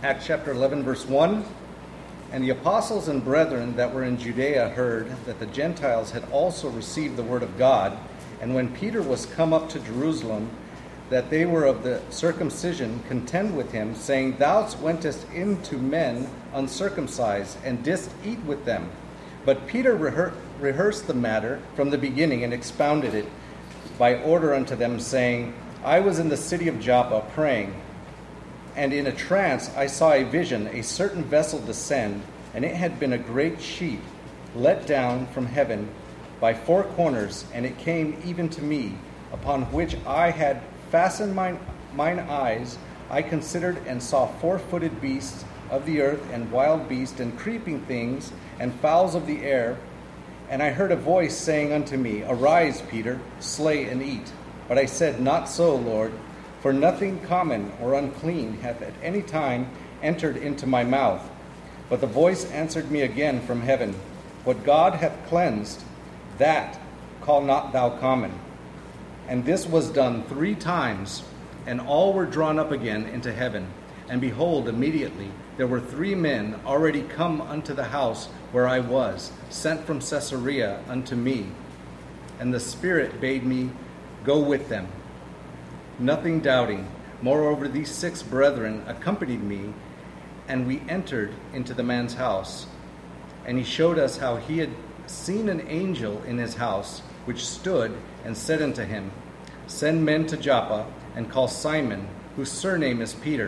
Acts chapter 11, verse 1. And the apostles and brethren that were in Judea heard that the Gentiles had also received the word of God. And when Peter was come up to Jerusalem, that they were of the circumcision, contend with him, saying, Thou wentest in to men uncircumcised, and didst eat with them. But Peter rehearsed the matter from the beginning, and expounded it by order unto them, saying, I was in the city of Joppa praying, and in a trance I saw a vision, a certain vessel descend, and it had been a great sheet, let down from heaven by four corners, and it came even to me, upon which I had fastened mine eyes. I considered and saw four-footed beasts of the earth, and wild beasts, and creeping things, and fowls of the air. And I heard a voice saying unto me, Arise, Peter, slay and eat. But I said, Not so, Lord, for nothing common or unclean hath at any time entered into my mouth. But the voice answered me again from heaven, What God hath cleansed, that call not thou common. And this was done 3 times, and all were drawn up again into heaven. And behold, immediately there were 3 men already come unto the house where I was, sent from Caesarea unto me. And the Spirit bade me go with them, nothing doubting. Moreover, these 6 brethren accompanied me, and we entered into the man's house. And he showed us how he had seen an angel in his house, which stood and said unto him, Send men to Joppa, and call Simon, whose surname is Peter,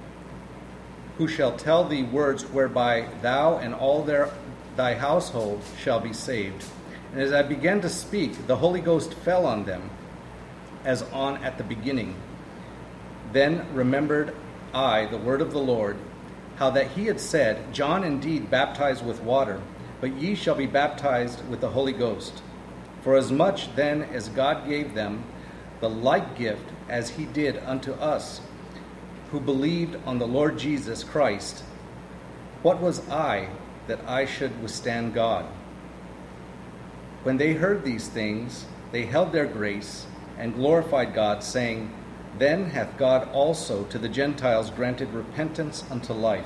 who shall tell thee words whereby thou and all thy household shall be saved. And as I began to speak, the Holy Ghost fell on them, as on at the beginning. Then remembered I the word of the Lord, how that he had said, John indeed baptized with water, but ye shall be baptized with the Holy Ghost. For as much then as God gave them the like gift as he did unto us, who believed on the Lord Jesus Christ, what was I that I should withstand God? When they heard these things, they held their grace, and glorified God, saying, Then hath God also to the Gentiles granted repentance unto life.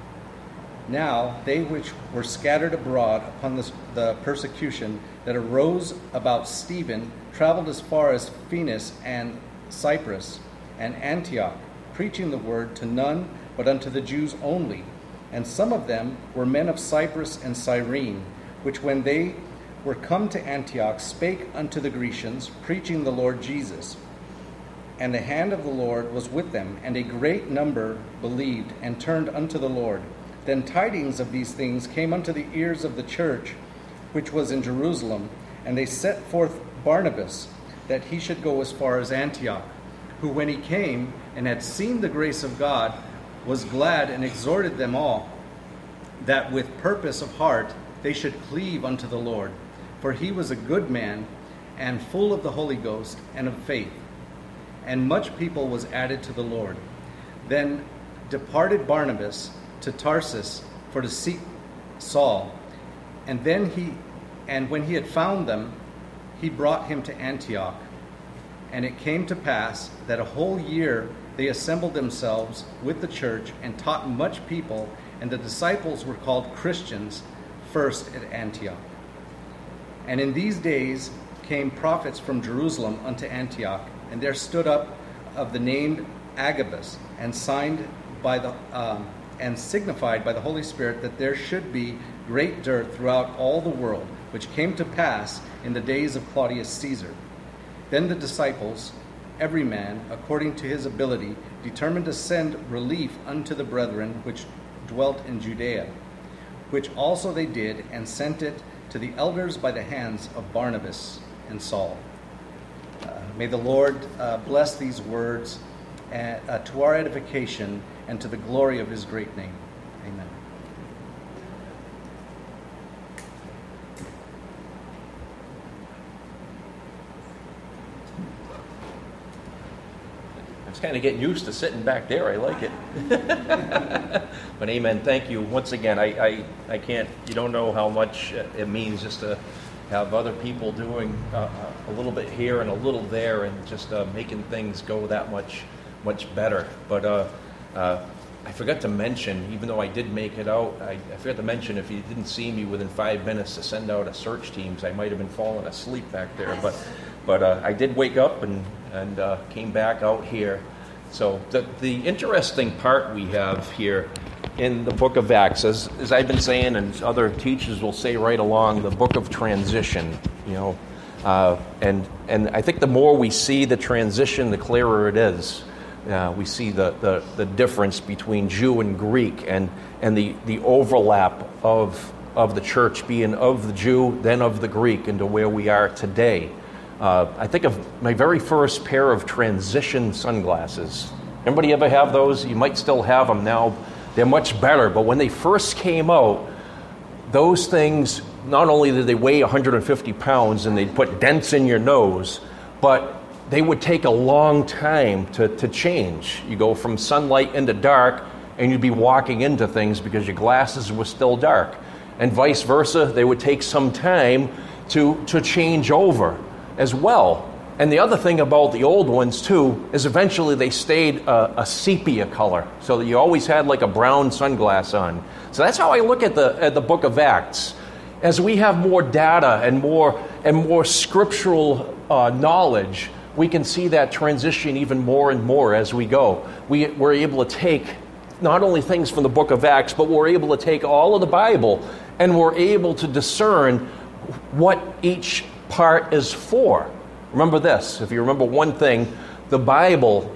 Now they which were scattered abroad upon the persecution that arose about Stephen traveled as far as Phoenix and Cyprus and Antioch, preaching the word to none but unto the Jews only. And some of them were men of Cyprus and Cyrene, which when they were come to Antioch spake unto the Grecians, preaching the Lord Jesus. And the hand of the Lord was with them, and a great number believed and turned unto the Lord. Then tidings of these things came unto the ears of the church which was in Jerusalem, and they set forth Barnabas, that he should go as far as Antioch, who when he came and had seen the grace of God, was glad and exhorted them all, that with purpose of heart they should cleave unto the Lord. For he was a good man, and full of the Holy Ghost and of faith. And much people was added to the Lord. Then departed Barnabas to Tarsus for to seek Saul. And when he had found them, he brought him to Antioch. And it came to pass that a whole year they assembled themselves with the church, and taught much people, and the disciples were called Christians first at Antioch. And in these days came prophets from Jerusalem unto Antioch, and there stood up of the named Agabus, and signified by the Holy Spirit that there should be great dearth throughout all the world, which came to pass in the days of Claudius Caesar. Then the disciples, every man according to his ability, determined to send relief unto the brethren which dwelt in Judea, which also they did, and sent it to the elders by the hands of Barnabas and Saul. May the Lord bless these words to our edification and to the glory of his great name. Amen. I was kind of getting used to sitting back there. I like it. But amen. Thank you once again. I can't. You don't know how much it means just to have other people doing a little bit here and a little there, and just making things go that much better. But I forgot to mention, even though I did make it out, I forgot to mention if you didn't see me within 5 minutes to send out a search teams, I might have been falling asleep back there. But I did wake up and came back out here. So the interesting part we have here in the book of Acts, as I've been saying, and other teachers will say right along, the book of transition, and I think the more we see the transition, the clearer it is. We see the difference between Jew and Greek, and the overlap of the church being of the Jew, then of the Greek, into where we are today. I think of my very first pair of transition sunglasses. Anybody ever have those? You might still have them now. They're much better, but when they first came out, those things, not only did they weigh 150 pounds and they'd put dents in your nose, but they would take a long time to change. You go from sunlight into dark, and you'd be walking into things because your glasses were still dark. And vice versa, they would take some time to change over as well. And the other thing about the old ones, too, is eventually they stayed a sepia color, so that you always had like a brown sunglass on. So that's how I look at the book of Acts. As we have more data and more scriptural knowledge, we can see that transition even more and more as we go. We're able to take not only things from the book of Acts, but we're able to take all of the Bible, and we're able to discern what each part is for. Remember this, if you remember one thing, the Bible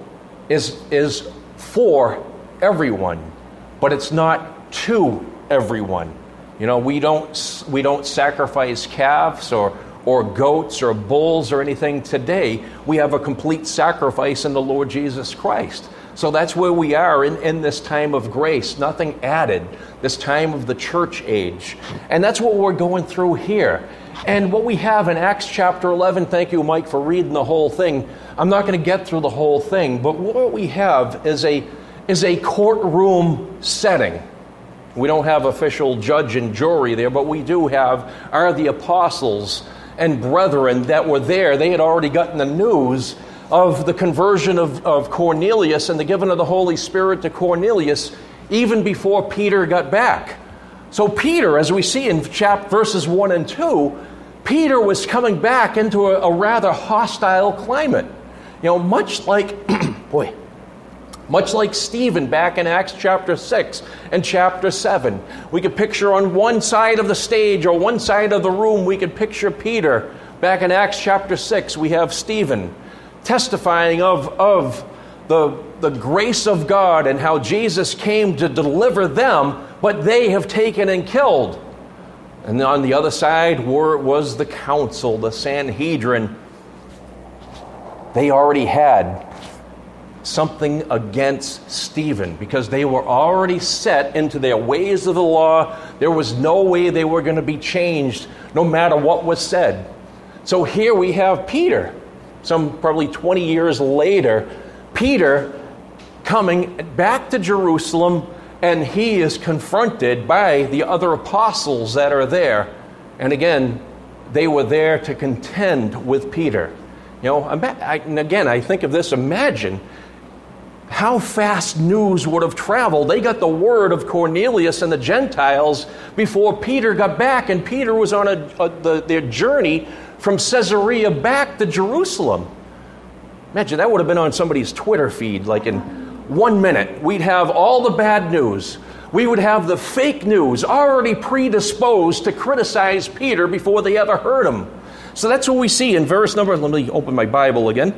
is for everyone, but it's not to everyone. We don't sacrifice calves or goats or bulls or anything today. We have a complete sacrifice in the Lord Jesus Christ. So that's where we are in this time of grace, nothing added, this time of the church age. And that's what we're going through here. And what we have in Acts chapter 11, thank you, Mike, for reading the whole thing. I'm not going to get through the whole thing, but what we have is a courtroom setting. We don't have official judge and jury there, but we do are the apostles and brethren that were there. They had already gotten the news of the conversion of Cornelius and the giving of the Holy Spirit to Cornelius even before Peter got back. So Peter, as we see in verses 1 and 2, Peter was coming back into a rather hostile climate. Much like Stephen back in Acts chapter 6 and chapter 7. We could picture on one side of the stage or one side of the room, we could picture Peter. Back in Acts chapter 6, we have Stephen testifying of the grace of God and how Jesus came to deliver them, but they have taken and killed. And on the other side was the council, the Sanhedrin. They already had something against Stephen because they were already set into their ways of the law. There was no way they were going to be changed no matter what was said. So here we have Peter, some probably 20 years later, Peter coming back to Jerusalem, and he is confronted by the other apostles that are there. And again, they were there to contend with Peter. And again, I think of this, imagine how fast news would have traveled. They got the word of Cornelius and the Gentiles before Peter got back, and Peter was on their journey from Caesarea back to Jerusalem. Imagine that would have been on somebody's Twitter feed, like in 1 minute. We'd have all the bad news. We would have the fake news already predisposed to criticize Peter before they ever heard him. So that's what we see in verse number, let me open my Bible again.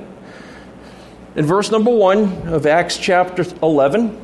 In verse number 1 of Acts chapter 11,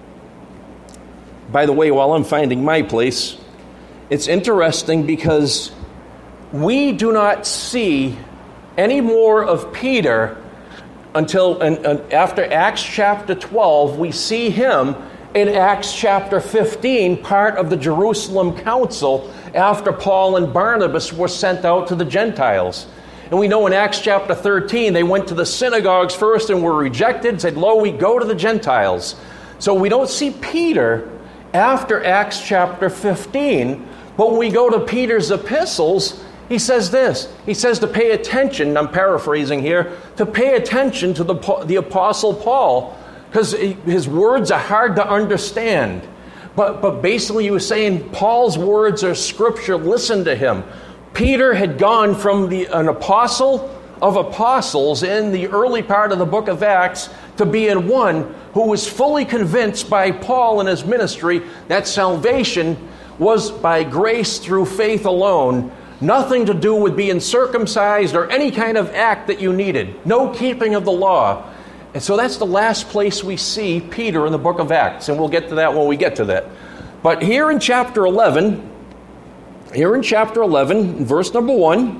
by the way, while I'm finding my place, it's interesting because we do not see any more of Peter until after Acts chapter 12. We see him in Acts chapter 15, part of the Jerusalem council, after Paul and Barnabas were sent out to the Gentiles. And we know in Acts chapter 13, they went to the synagogues first and were rejected, said, "Lo, we go to the Gentiles." So we don't see Peter after Acts chapter 15, but when we go to Peter's epistles, he says this. He says to pay attention, I'm paraphrasing here, to pay attention to the Apostle Paul, because his words are hard to understand. But basically he was saying Paul's words are scripture. Listen to him. Peter had gone from an apostle of apostles in the early part of the book of Acts to being one who was fully convinced by Paul and his ministry that salvation was by grace through faith alone, nothing to do with being circumcised or any kind of act that you needed, no keeping of the law. And so that's the last place we see Peter in the book of Acts, and we'll get to that when we get to that. But here in chapter 11, verse number 1,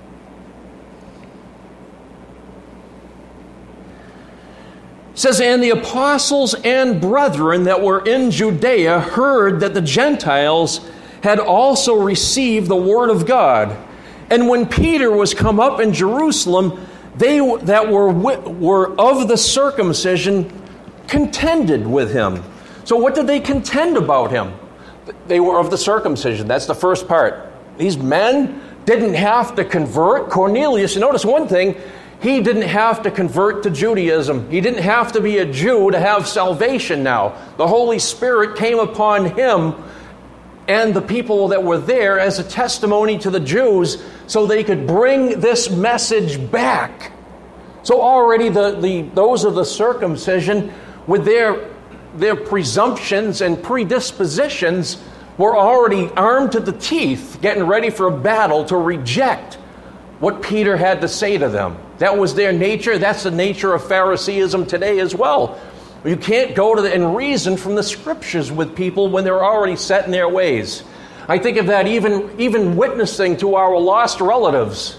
it says, "And the apostles and brethren that were in Judea heard that the Gentiles had also received the word of God. And when Peter was come up in Jerusalem, they that were of the circumcision contended with him." So what did they contend about him? They were of the circumcision. That's the first part. These men didn't have to convert. Cornelius, you notice one thing, he didn't have to convert to Judaism. He didn't have to be a Jew to have salvation now. The Holy Spirit came upon him and the people that were there as a testimony to the Jews so they could bring this message back. So already those of the circumcision, with their presumptions and predispositions, were already armed to the teeth, getting ready for a battle to reject what Peter had to say to them. That was their nature. That's the nature of Phariseeism today as well. You can't go and reason from the Scriptures with people when they're already set in their ways. I think of that even witnessing to our lost relatives.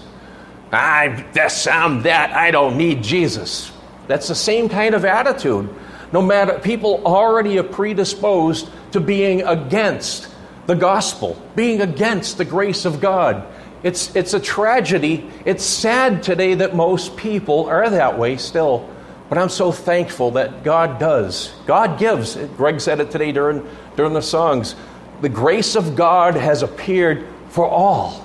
I'm that. I don't need Jesus. That's the same kind of attitude. No matter, people already are predisposed to being against the gospel, being against the grace of God. It's a tragedy. It's sad today that most people are that way still. But I'm so thankful that God does. God gives. Greg said it today during the songs. The grace of God has appeared for all.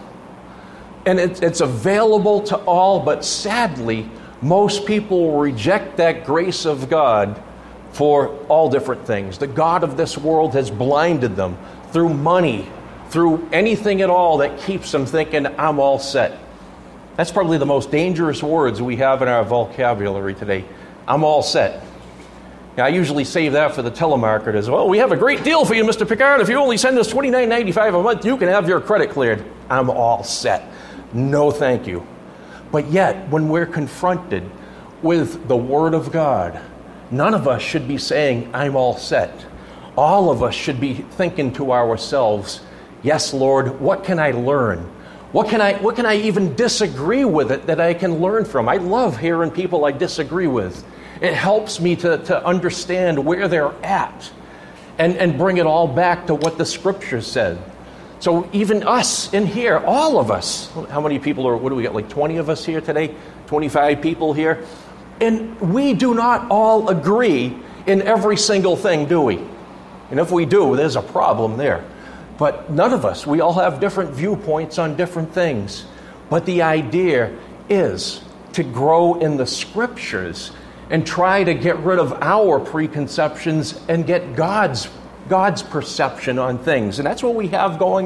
And it's available to all, but sadly, most people will reject that grace of God for all different things. The God of this world has blinded them through money, through anything at all that keeps them thinking, I'm all set. That's probably the most dangerous words we have in our vocabulary today. I'm all set. Now, I usually save that for the telemarketers. Well, we have a great deal for you, Mr. Picard. If you only send us $29.95 a month, you can have your credit cleared. I'm all set. No, thank you. But yet, when we're confronted with the Word of God, none of us should be saying, I'm all set. All of us should be thinking to ourselves, yes, Lord, what can I learn? What can I even disagree with it that I can learn from? I love hearing people I disagree with. It helps me to understand where they're at and bring it all back to what the Scripture said. So even us in here, all of us, how many people what do we got, like 20 of us here today? 25 people here? And we do not all agree in every single thing, do we? And if we do, there's a problem there. But none of us, we all have different viewpoints on different things. But the idea is to grow in the Scriptures and try to get rid of our preconceptions and get God's perception on things. And that's what we have going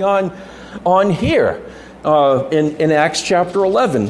on here in Acts chapter 11.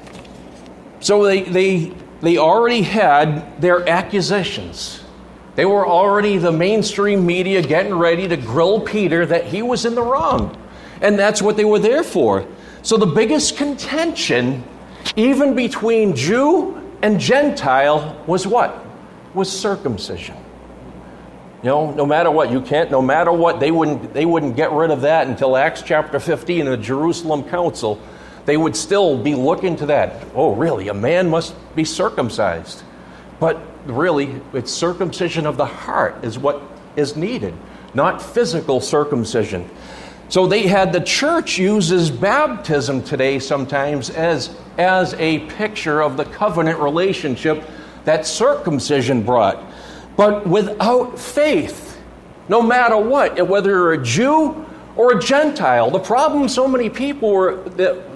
So they already had their accusations. They were already, the mainstream media, getting ready to grill Peter that he was in the wrong. And that's what they were there for. So the biggest contention, even between Jew and Gentile, was what? Was circumcision. You know, no matter what, they wouldn't get rid of that until Acts chapter 15 in the Jerusalem Council. They would still be looking to that. Oh, really? A man must be circumcised. But really, it's circumcision of the heart is what is needed, not physical circumcision. So the church uses baptism today sometimes as a picture of the covenant relationship that circumcision brought. But without faith, no matter what, whether you're a Jew or a Gentile, the problem with so many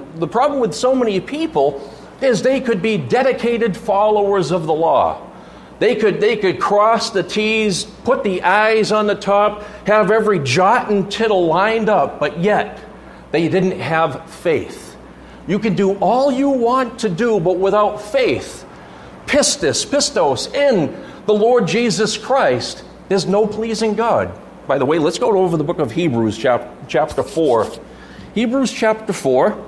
people is they could be dedicated followers of the law. They could cross the T's, put the I's on the top, have every jot and tittle lined up, but yet they didn't have faith. You can do all you want to do, but without faith, pistos, in the Lord Jesus Christ, there's no pleasing God. By the way, let's go over the book of Hebrews, chapter 4. Hebrews chapter 4.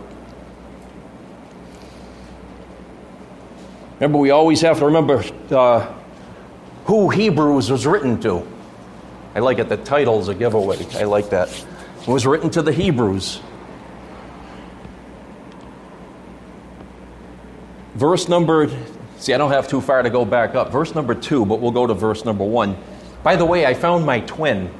Remember, we always have to remember who Hebrews was written to. I like it. The title's a giveaway. I like that. It was written to the Hebrews. Verse number, I don't have too far to go back up. Verse number 2, but we'll go to verse number 1. By the way, I found my twin.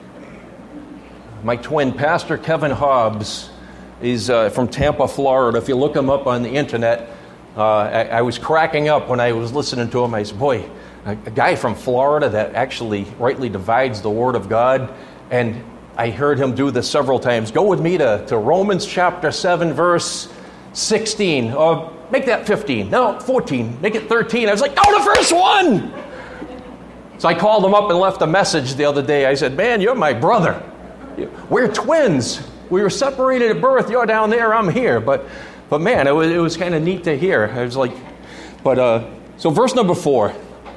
My twin, Pastor Kevin Hobbs, is from Tampa, Florida. If you look him up on the internet, I was cracking up when I was listening to him. I said, boy, a guy from Florida that actually rightly divides the Word of God. And I heard him do this several times. Go with me to Romans chapter 7, verse 16. Make that 15. No, 14. Make it 13. I was like, go to verse 1. So I called him up and left a message the other day. I said, man, you're my brother. We're twins. We were separated at birth. You're down there, I'm here. But man, it was kind of neat to hear. I was like, so verse number 4.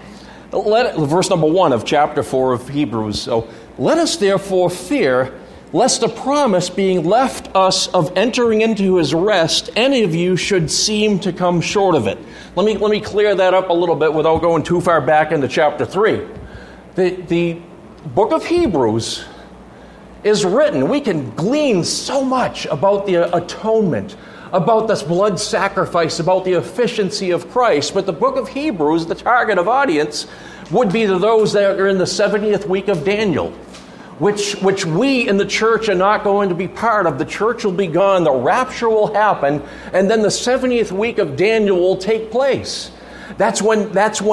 Verse number 1 of chapter 4 of Hebrews. So, let us therefore fear, lest the promise being left us of entering into his rest, any of you should seem to come short of it. Let me clear that up a little bit without going too far back into chapter 3. The book of Hebrews is written. We can glean so much about the atonement, about this blood sacrifice, about the efficiency of Christ. But the book of Hebrews, the target of audience, would be to those that are in the 70th week of Daniel, which we in the church are not going to be part of. The church will be gone, the rapture will happen, and then the 70th week of Daniel will take place. That's when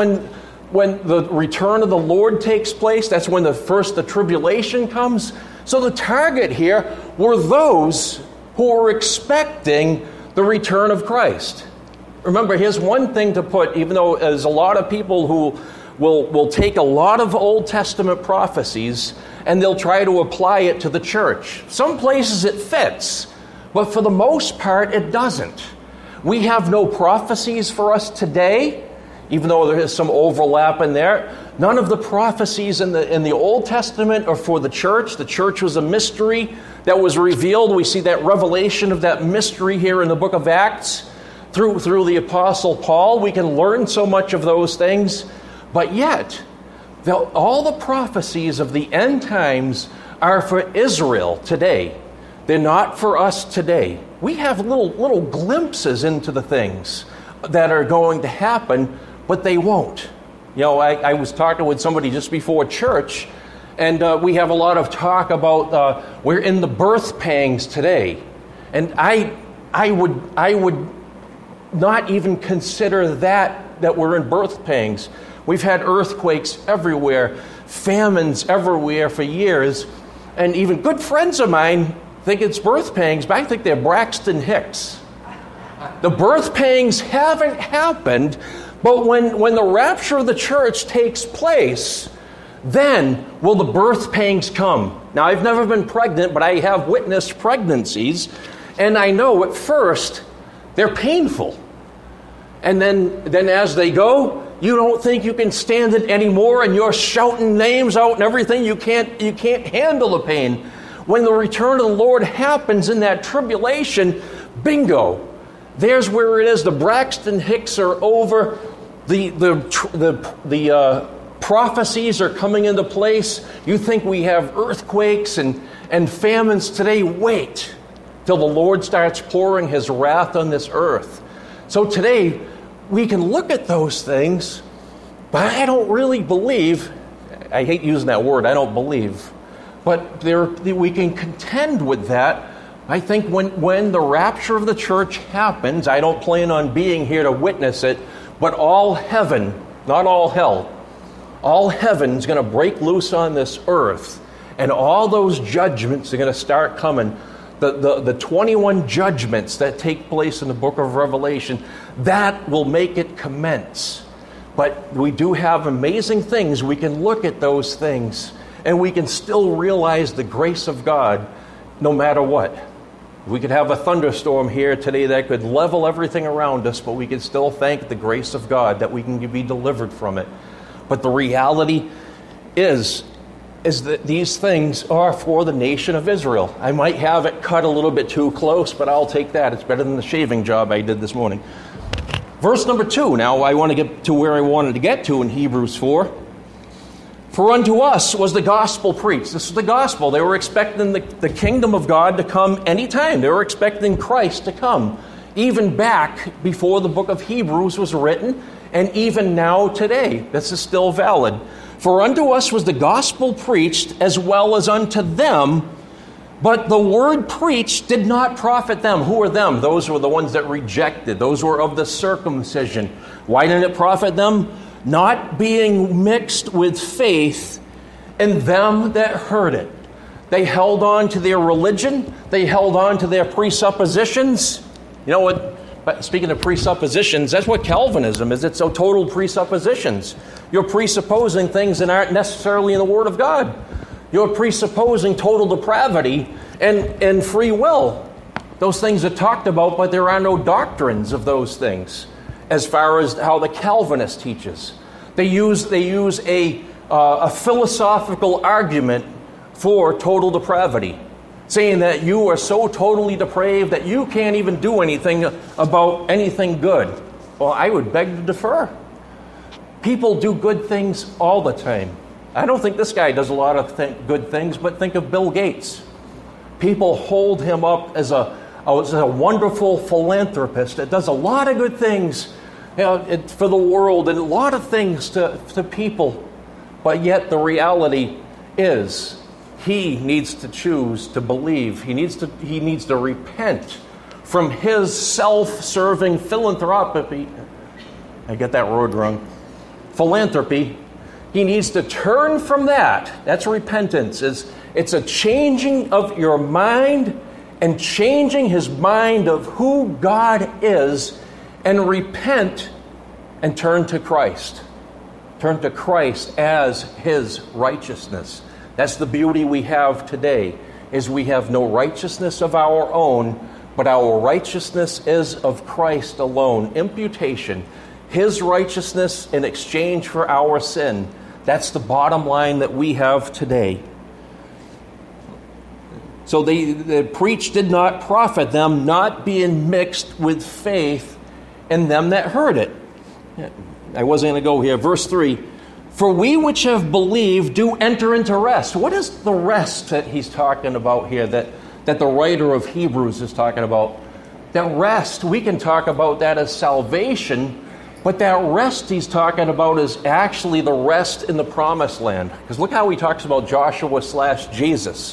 the return of the Lord takes place. That's when the tribulation comes. So the target here were those who were expecting the return of Christ. Remember, here's one thing to put, even though there's a lot of people who will take a lot of Old Testament prophecies and they'll try to apply it to the church. Some places it fits, but for the most part it doesn't. We have no prophecies for us today, even though there is some overlap in there. None of the prophecies in the Old Testament are for the church. The church was a mystery that was revealed. We see that revelation of that mystery here in the book of Acts through the Apostle Paul. We can learn so much of those things. But yet, all the prophecies of the end times are for Israel today. They're not for us today. We have little glimpses into the things that are going to happen, but they won't. You know, I was talking with somebody just before church, and we have a lot of talk about we're in the birth pangs today. And I would not even consider that we're in birth pangs. We've had earthquakes everywhere, famines everywhere for years, and even good friends of mine think it's birth pangs, but I think they're Braxton Hicks. The birth pangs haven't happened, but when the rapture of the church takes place, then will the birth pangs come. Now, I've never been pregnant, but I have witnessed pregnancies, and I know at first they're painful. And then as they go, you don't think you can stand it anymore, and you're shouting names out and everything. You can't handle the pain. When the return of the Lord happens in that tribulation, bingo, there's where it is. The Braxton Hicks are over. The prophecies are coming into place. You think we have earthquakes and famines today? Wait till the Lord starts pouring his wrath on this earth. So today, we can look at those things, but I don't really believe, I hate using that word, I don't believe, but we can contend with that. I think when the rapture of the church happens, I don't plan on being here to witness it, but all heaven, not all hell, all heaven is going to break loose on this earth, and all those judgments are going to start coming. The 21 judgments that take place in the book of Revelation, that will make it commence. But we do have amazing things. We can look at those things, and we can still realize the grace of God no matter what. We could have a thunderstorm here today that could level everything around us, but we could still thank the grace of God that we can be delivered from it. But the reality is that these things are for the nation of Israel. I might have it cut a little bit too close, but I'll take that. It's better than the shaving job I did this morning. Verse number 2. Now I want to get to where I wanted to get to in Hebrews 4. For unto us was the gospel preached. This is the gospel. They were expecting the kingdom of God to come anytime. They were expecting Christ to come, even back before the book of Hebrews was written, and even now today. This is still valid. For unto us was the gospel preached as well as unto them, but the word preached did not profit them. Who are them? Those were the ones that rejected. Those were of the circumcision. Why didn't it profit them? Not being mixed with faith in them that heard it. They held on to their religion. They held on to their presuppositions. You know what? But speaking of presuppositions, that's what Calvinism is. It's a total presuppositions. You're presupposing things that aren't necessarily in the Word of God. You're presupposing total depravity and free will. Those things are talked about, but there are no doctrines of those things as far as how the Calvinist teaches. They use a philosophical argument for total depravity, saying that you are so totally depraved that you can't even do anything about anything good. Well, I would beg to differ. People do good things all the time. I don't think this guy does a lot of good things, but think of Bill Gates. People hold him up as a wonderful philanthropist that does a lot of good things for the world and a lot of things to people. But yet the reality is he needs to choose to believe. He needs to repent from his self-serving philanthropy. I get that word wrong. Philanthropy. He needs to turn from that. That's repentance. It's a changing of your mind and changing his mind of who God is, and repent and turn to Christ. Turn to Christ as his righteousness. That's the beauty we have today, is we have no righteousness of our own, but our righteousness is of Christ alone. Imputation. His righteousness in exchange for our sin. That's the bottom line that we have today. So the preach did not profit them, not being mixed with faith in them that heard it. I wasn't going to go here. Verse 3. For we which have believed do enter into rest. What is the rest that he's talking about here, that the writer of Hebrews is talking about? That rest, we can talk about that as salvation, but that rest he's talking about is actually the rest in the promised land. Because look how he talks about Joshua/Jesus.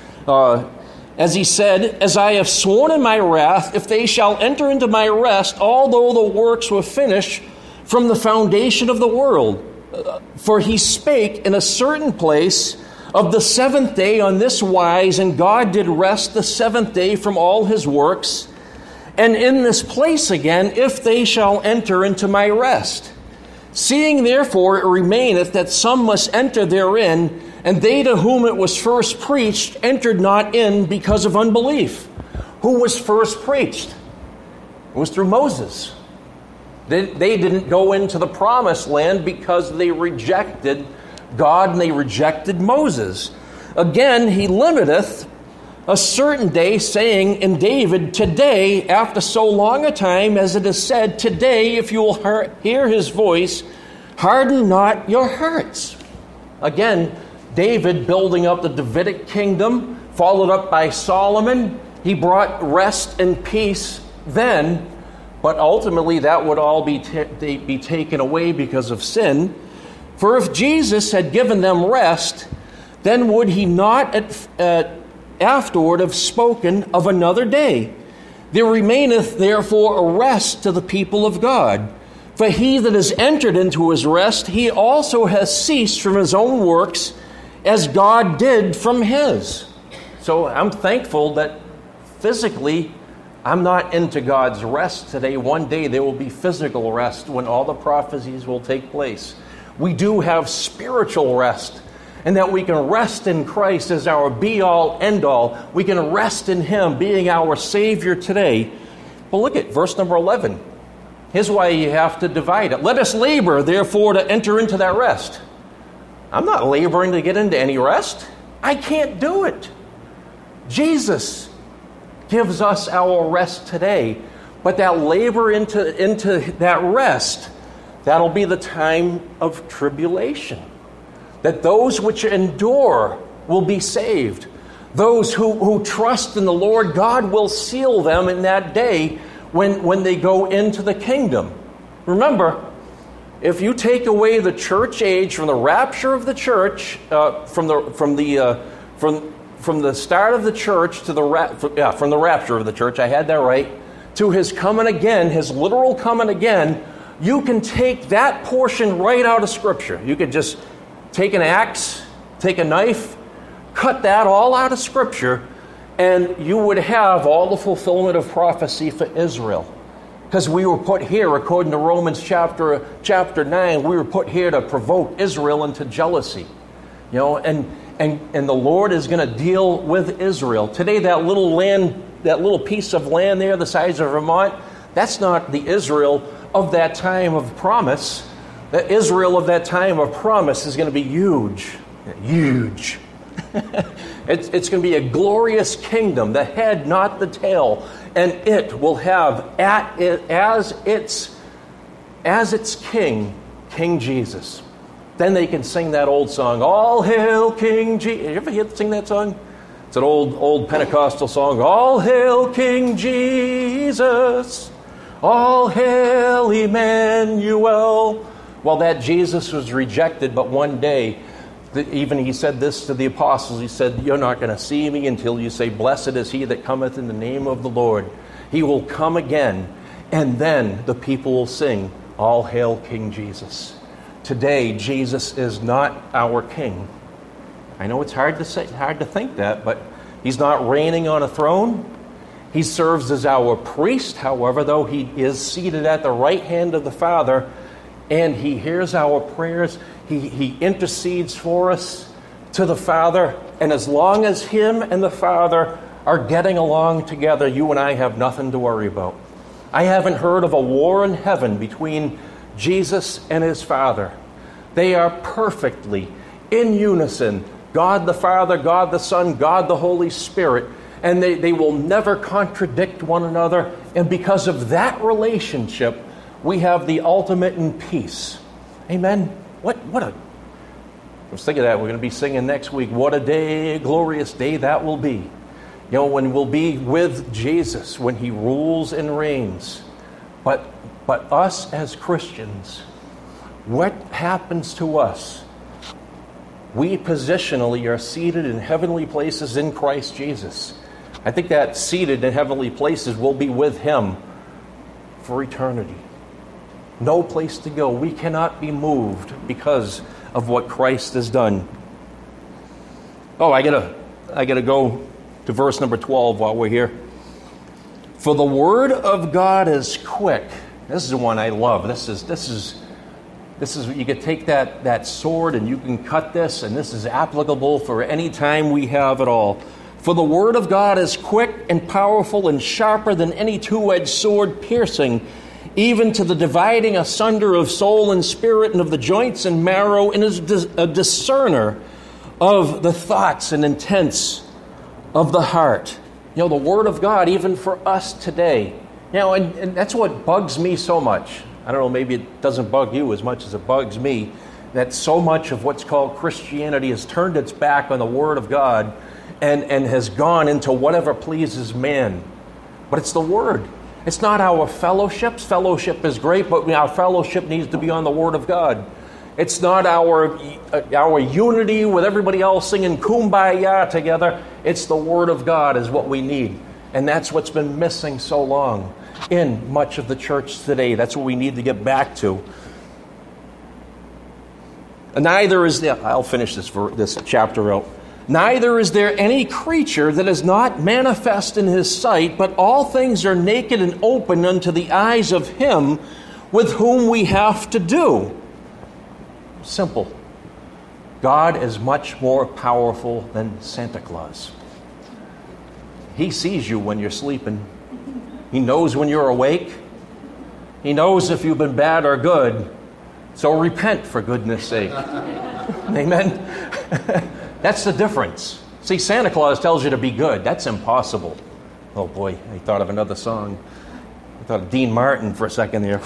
As he said, as I have sworn in my wrath, if they shall enter into my rest, although the works were finished from the foundation of the world. For he spake in a certain place of the seventh day on this wise, and God did rest the seventh day from all his works. And in this place again, if they shall enter into my rest. Seeing therefore it remaineth that some must enter therein, and they to whom it was first preached entered not in because of unbelief. Who was first preached? It was through Moses. They didn't go into the promised land because they rejected God and they rejected Moses. Again, he limiteth a certain day, saying in David, today, after so long a time, as it is said, today, if you will hear his voice, harden not your hearts. Again, David building up the Davidic kingdom, followed up by Solomon. He brought rest and peace then, but ultimately that would all be taken away because of sin. For if Jesus had given them rest, then would he not afterward have spoken of another day? There remaineth therefore a rest to the people of God. For he that is entered into his rest, he also has ceased from his own works, as God did from his. So I'm thankful that physically I'm not into God's rest today. One day there will be physical rest when all the prophecies will take place. We do have spiritual rest, and that we can rest in Christ as our be-all, end-all. We can rest in Him being our Savior today. But look at verse number 11. Here's why you have to divide it. Let us labor, therefore, to enter into that rest. I'm not laboring to get into any rest. I can't do it. Jesus gives us our rest today. But that labor into that rest, that'll be the time of tribulation. That those which endure will be saved. Those who trust in the Lord, God will seal them in that day when they go into the kingdom. Remember, if you take away the church age from the rapture of the church, from the start of the church to from the rapture of the church, I had that right, to His coming again, His literal coming again, you can take that portion right out of Scripture. You could just take an axe, take a knife, cut that all out of Scripture, and you would have all the fulfillment of prophecy for Israel. Because we were put here, according to Romans chapter 9, we were put here to provoke Israel into jealousy. You know, and the Lord is going to deal with Israel. Today, that little piece of land there, the size of Vermont, that's not the Israel of that time of promise. The Israel of that time of promise is going to be huge. Huge. It's going to be a glorious kingdom, the head, not the tail. And it will have as its king, King Jesus. Then they can sing that old song, All Hail King Jesus. You ever sing that song? It's an old Pentecostal song. All hail King Jesus. All hail Emmanuel. Well, that Jesus was rejected, but one day, even he said this to the apostles. He said, you're not going to see me until you say, blessed is he that cometh in the name of the Lord. He will come again, and then the people will sing, All hail King Jesus. Today, Jesus is not our king. I know it's hard to think that, but he's not reigning on a throne. He serves as our priest, however, though he is seated at the right hand of the Father, and he hears our prayers. He intercedes for us to the Father, and as long as him and the Father are getting along together, you and I have nothing to worry about. I haven't heard of a war in heaven between Jesus and his Father. They are perfectly in unison. God the Father, God the Son, God the Holy Spirit. And they will never contradict one another. And because of that relationship, we have the ultimate in peace. Amen. I was thinking that we're going to be singing next week. What a day, a glorious day that will be. You know, when we'll be with Jesus, when he rules and reigns. But us as Christians, what happens to us? We positionally are seated in heavenly places in Christ Jesus. I think that seated in heavenly places will be with him for eternity. No place to go. We cannot be moved because of what Christ has done. Oh, I gotta go to verse number 12 while we're here. For the word of God is quick. This is the one I love. This is you can take that sword and you can cut this, and this is applicable for any time we have at all. For the word of God is quick and powerful and sharper than any two-edged sword, piercing even to the dividing asunder of soul and spirit and of the joints and marrow, and is a discerner of the thoughts and intents of the heart. You know, the Word of God, even for us today. You know, and that's what bugs me so much. I don't know, maybe it doesn't bug you as much as it bugs me, that so much of what's called Christianity has turned its back on the Word of God and has gone into whatever pleases man. But it's the Word. It's not our fellowships. Fellowship is great, but our fellowship needs to be on the Word of God. It's not our unity with everybody else singing Kumbaya together. It's the Word of God is what we need. And that's what's been missing so long in much of the church today. That's what we need to get back to. And neither is I'll finish this chapter out. Neither is there any creature that is not manifest in his sight, but all things are naked and open unto the eyes of him with whom we have to do. Simple. God is much more powerful than Santa Claus. He sees you when you're sleeping. He knows when you're awake. He knows if you've been bad or good. So repent, for goodness sake. Amen? That's the difference. See, Santa Claus tells you to be good. That's impossible. Oh boy, I thought of another song. I thought of Dean Martin for a second there.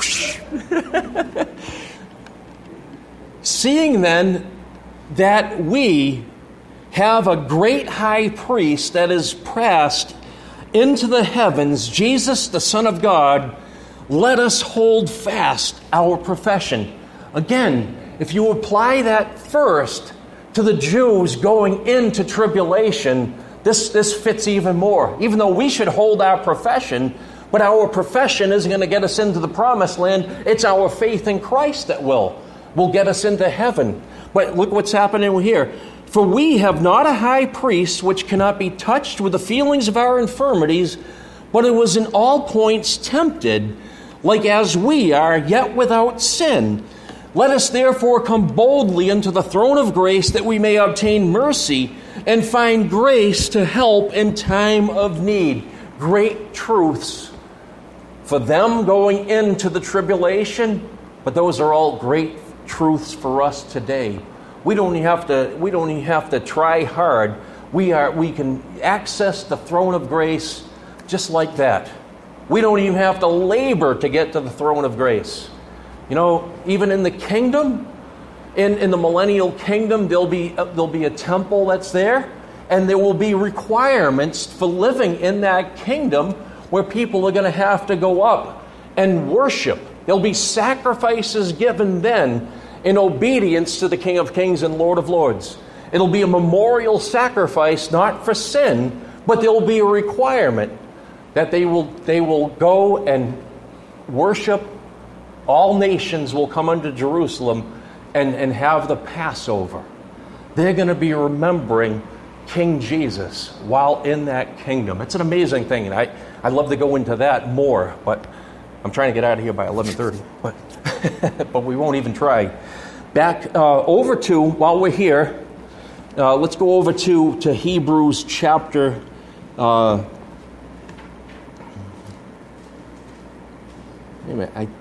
Seeing then that we have a great high priest that is passed into the heavens, Jesus, the Son of God, let us hold fast our profession. Again, if you apply that first to the Jews going into tribulation, this fits even more. Even though we should hold our profession, but our profession isn't going to get us into the promised land. It's our faith in Christ that will get us into heaven. But look what's happening here. For we have not a high priest which cannot be touched with the feelings of our infirmities, but it was in all points tempted, like as we are, yet without sin. Let us therefore come boldly unto the throne of grace, that we may obtain mercy and find grace to help in time of need. Great truths for them going into the tribulation, but those are all great truths for us today. We don't even have to try hard. We can access the throne of grace just like that. We don't even have to labor to get to the throne of grace. You know, even in the kingdom, in the millennial kingdom, there'll be a temple that's there, and there will be requirements for living in that kingdom where people are going to have to go up and worship. There'll be sacrifices given then in obedience to the King of Kings and Lord of Lords. It'll be a memorial sacrifice, not for sin, but there will be a requirement that they will go and worship. All nations will come unto Jerusalem and have the Passover. They're going to be remembering King Jesus while in that kingdom. It's an amazing thing, and I'd love to go into that more, but I'm trying to get out of here by 11:30. But we won't even try. Back over to, while we're here, let's go over to Hebrews chapter. Wait a minute.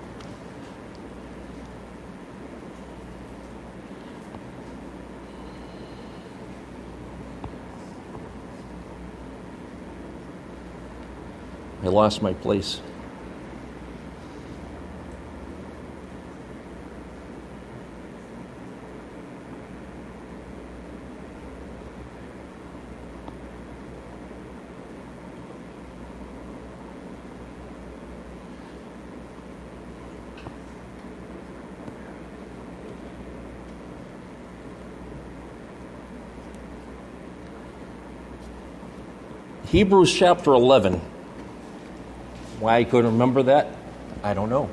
I lost my place. Hebrews chapter 11. Why I couldn't remember that, I don't know.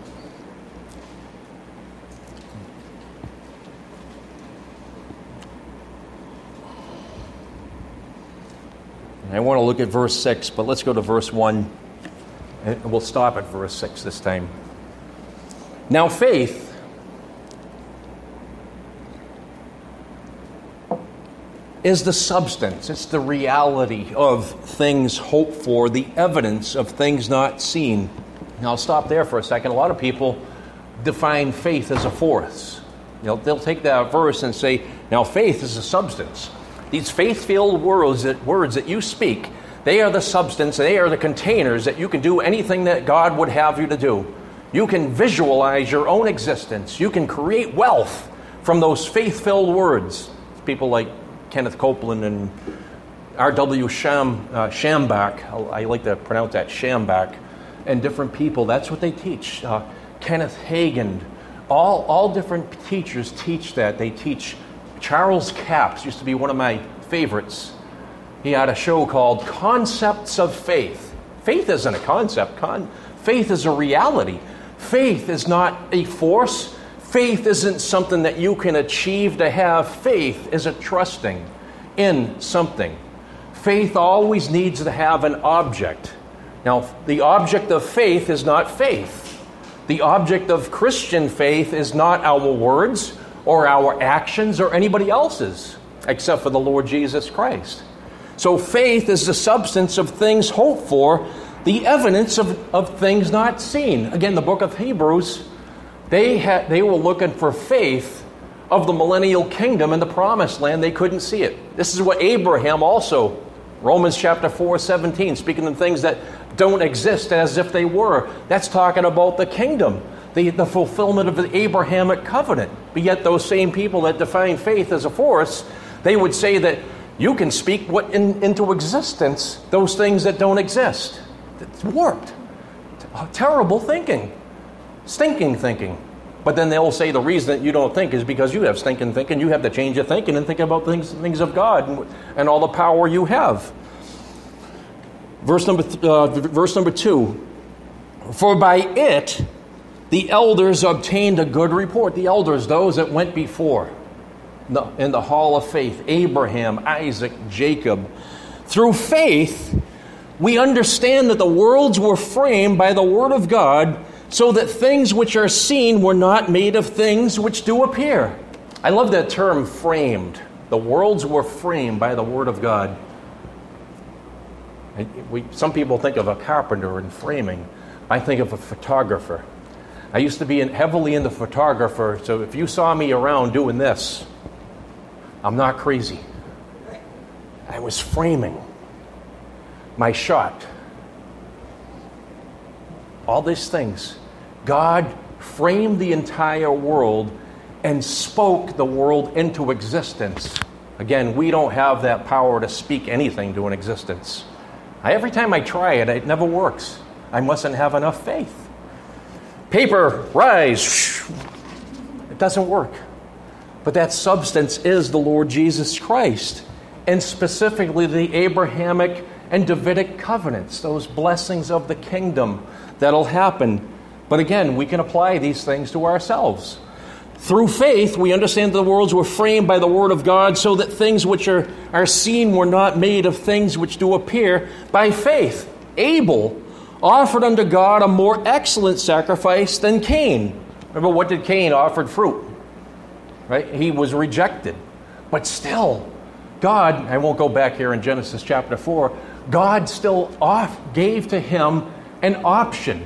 I want to look at verse 6, but let's go to verse 1, and we'll stop at verse 6 this time. Now faith is the substance, it's the reality of things hoped for, the evidence of things not seen. Now I'll stop there for a second. A lot of people define faith as a force. They'll take that verse and say, now faith is a substance. These faith-filled words that you speak, they are the substance, they are the containers that you can do anything that God would have you to do. You can visualize your own existence. You can create wealth from those faith-filled words. People like Kenneth Copeland and R.W. Schambach, I like to pronounce that, Schambach, and different people, that's what they teach. Kenneth Hagin, all different teachers teach that. They teach. Charles Capps used to be one of my favorites. He had a show called Concepts of Faith. Faith isn't a concept. Faith is a reality. Faith is not a force. Faith isn't something that you can achieve to have. Faith is a trusting. in something. Faith always needs to have an object. Now, the object of faith is not faith. The object of Christian faith is not our words or our actions or anybody else's, except for the Lord Jesus Christ. So faith is the substance of things hoped for, the evidence of things not seen. Again, the book of Hebrews, they were looking for faith of the millennial kingdom in the promised land. They couldn't see it. This is what Abraham also, Romans chapter 4:17, speaking of things that don't exist as if they were. That's talking about the kingdom, the fulfillment of the Abrahamic covenant. But yet those same people that define faith as a force, they would say that you can speak into existence those things that don't exist. It's warped. Terrible thinking. Stinking thinking. But then they'll say the reason that you don't think is because you have stinking thinking. You have to change your thinking and think about things of God and all the power you have. Verse number 2. For by it the elders obtained a good report. The elders, those that went before in the hall of faith, Abraham, Isaac, Jacob. Through faith, we understand that the worlds were framed by the word of God, so that things which are seen were not made of things which do appear. I love that term, framed. The worlds were framed by the word of God. Some people think of a carpenter and framing. I think of a photographer. I used to be heavily into photographer, so if you saw me around doing this, I'm not crazy. I was framing my shot. All these things. God framed the entire world and spoke the world into existence. Again, we don't have that power to speak anything to an existence. Every time I try it, it never works. I mustn't have enough faith. Paper, rise. It doesn't work. But that substance is the Lord Jesus Christ, and specifically the Abrahamic and Davidic covenants, those blessings of the kingdom that'll happen. But again, we can apply these things to ourselves. Through faith, we understand that the worlds were framed by the word of God, so that things which are seen were not made of things which do appear. By faith, Abel offered unto God a more excellent sacrifice than Cain. Remember, what did Cain offer? Fruit. Right? He was rejected. But still, God, I won't go back here in Genesis chapter 4, God still gave to him an option.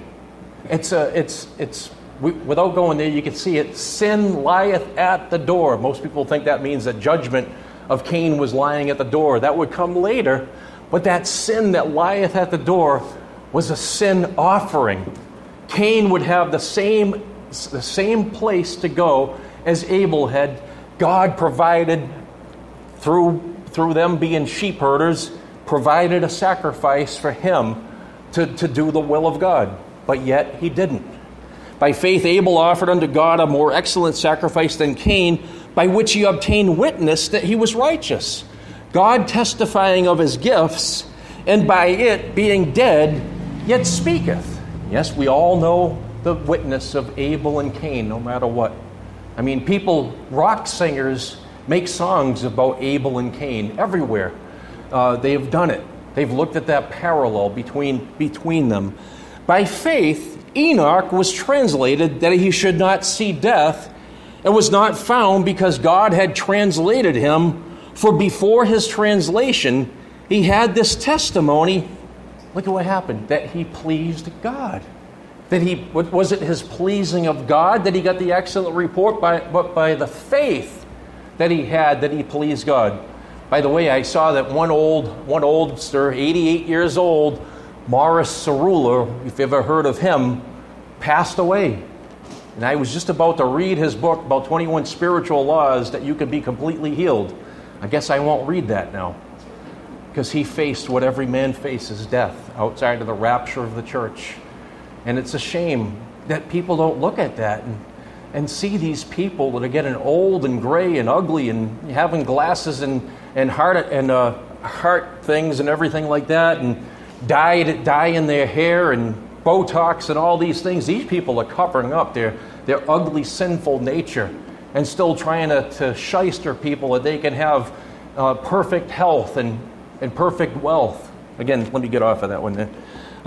Without going there, you can see it. Sin lieth at the door. Most people think that means that judgment of Cain was lying at the door. That would come later. But that sin that lieth at the door was a sin offering. Cain would have the same place to go as Abel had. God provided, through them being sheep herders, provided a sacrifice for him to do the will of God. But yet he didn't. By faith, Abel offered unto God a more excellent sacrifice than Cain, by which he obtained witness that he was righteous, God testifying of his gifts, and by it being dead, yet speaketh. Yes, we all know the witness of Abel and Cain, no matter what. I mean, rock singers make songs about Abel and Cain everywhere. They've done it. They've looked at that parallel between them. By faith, Enoch was translated that he should not see death, and was not found because God had translated him. For before his translation, he had this testimony. Look at what happened. That he pleased God. Was it his pleasing of God that he got the excellent report? But by the faith that he had, that he pleased God. By the way, I saw that one oldster, 88 years old, Morris Cerullo, if you've ever heard of him, passed away. And I was just about to read his book about 21 spiritual laws that you can be completely healed. I guess I won't read that now, because he faced what every man faces, death, outside of the rapture of the church. And it's a shame that people don't look at that and see these people that are getting old and gray and ugly and having glasses and heart things and everything like that, and dye in their hair and Botox and all these things. These people are covering up their ugly, sinful nature and still trying to shyster people that they can have perfect health and perfect wealth. Again, let me get off of that one then.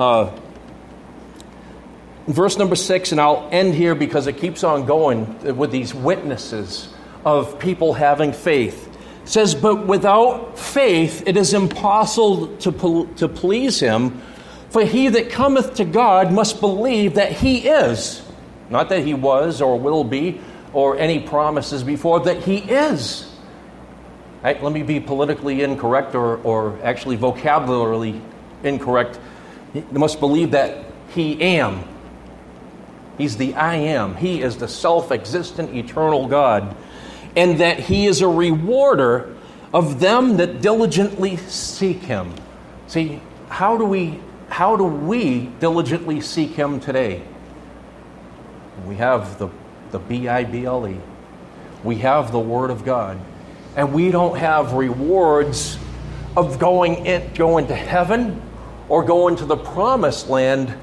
Verse number 6, and I'll end here because it keeps on going with these witnesses of people having faith. It says, but without faith it is impossible to please him, for he that cometh to God must believe that he is, not that he was or will be, or any promises before, that he is. Right, let me be politically incorrect or actually vocabulary incorrect. You must believe that he am. He's the I am. He is the self-existent, eternal God. And that he is a rewarder of them that diligently seek him. See, how do we diligently seek him today? We have the Bible. We have the Word of God. And we don't have rewards of going to heaven or going to the promised land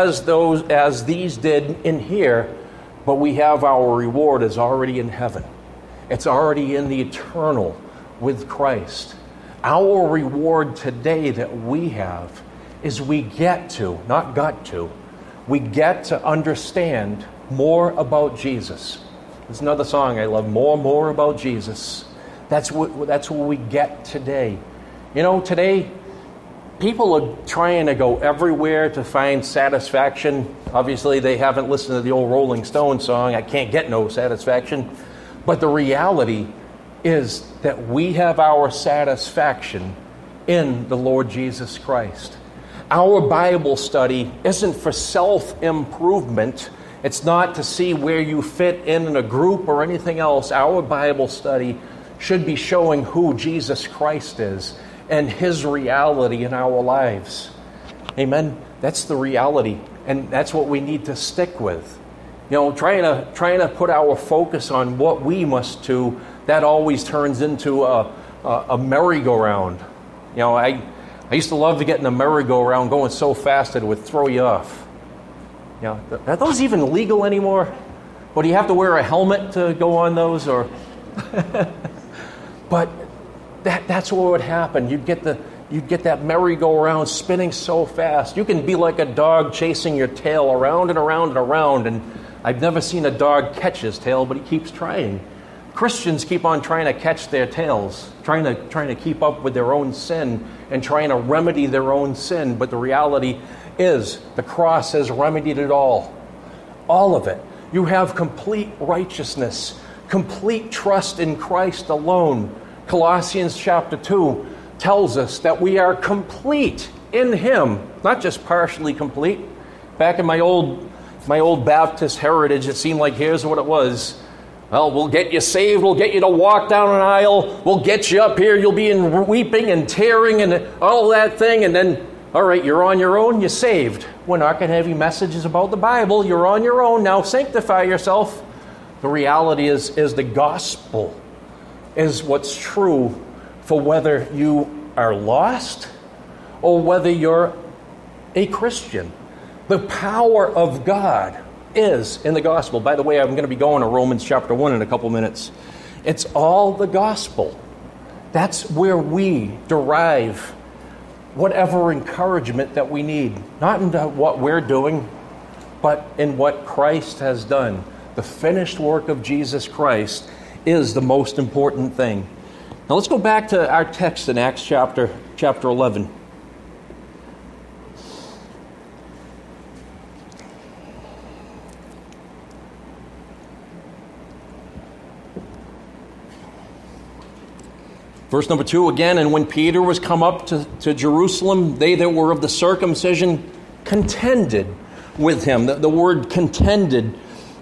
as these did in here, but we have our reward is already in heaven. It's already in the eternal with Christ. Our reward today that we have is we get to, not got to, we get to understand more about Jesus. There's another song I love, More About Jesus. That's what we get today. You know, today, people are trying to go everywhere to find satisfaction. Obviously, they haven't listened to the old Rolling Stones song, I Can't Get No Satisfaction. But the reality is that we have our satisfaction in the Lord Jesus Christ. Our Bible study isn't for self-improvement. It's not to see where you fit in a group or anything else. Our Bible study should be showing who Jesus Christ is and his reality in our lives. Amen? That's the reality, and that's what we need to stick with. You know, trying to put our focus on what we must do, that always turns into a merry-go-round. You know, I used to love to get in a merry-go-round going so fast that it would throw you off. You know, are those even legal anymore? Or do you have to wear a helmet to go on those? Or But that's what would happen. You'd get that merry-go-round spinning so fast. You can be like a dog chasing your tail around and around and around. And I've never seen a dog catch his tail, but he keeps trying. Christians keep on trying to catch their tails, trying to keep up with their own sin and trying to remedy their own sin. But the reality is the cross has remedied it all of it. You have complete righteousness, complete trust in Christ alone. Colossians chapter 2 tells us that we are complete in him, not just partially complete. Back in my old Baptist heritage, it seemed like here's what it was. Well, we'll get you saved, we'll get you to walk down an aisle, we'll get you up here, you'll be in weeping and tearing and all that thing, and then, all right, you're on your own, you're saved. We're not going to have any messages about the Bible, you're on your own, now sanctify yourself. The reality is the gospel is what's true for whether you are lost or whether you're a Christian. The power of God is in the gospel. By the way, I'm going to be going to Romans chapter 1 in a couple minutes. It's all the gospel. That's where we derive whatever encouragement that we need. Not into what we're doing, but in what Christ has done. The finished work of Jesus Christ is the most important thing. Now let's go back to our text in Acts chapter 11. Verse number 2 again, and when Peter was come up to Jerusalem, they that were of the circumcision contended with him. The word contended,